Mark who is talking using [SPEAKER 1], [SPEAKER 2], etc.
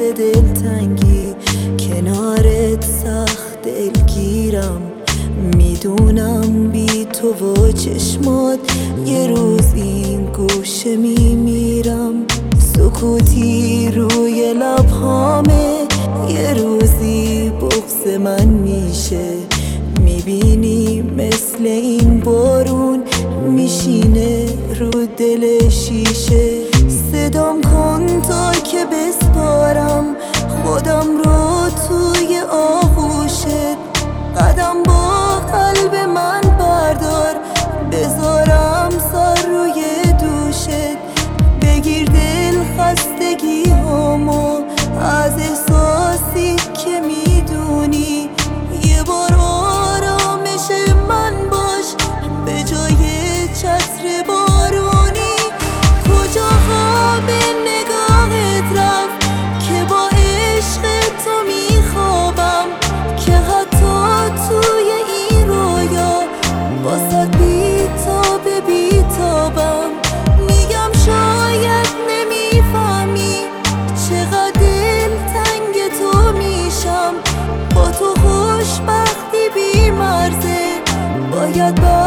[SPEAKER 1] دلتنگی کنارت سخت دلگیرم. میدونم بی تو و چشمات یه روز این گوشه میمیرم. سکوتی روی لبهامه یه روزی بغض من میشه. میبینی مثل این بارون میشینه رو دل شیشه. صدام کن تا که بسپارم خودم رو توی آغوشت. قدم با قلب من بردار بذارم سر روی دوشت. بگیر دل خستگی هامو از احساسی که میدونی. یه بار آرامش من باش به جای چتر بارونی. کجا خواب نگاهت رفت که با عشق تو میخوابم، که حتی توی این رویا واسه بیتابم. میگم شاید نمیفهمی چقدر دلتنگ تو میشم. با تو خوشبختی بی مرزه باید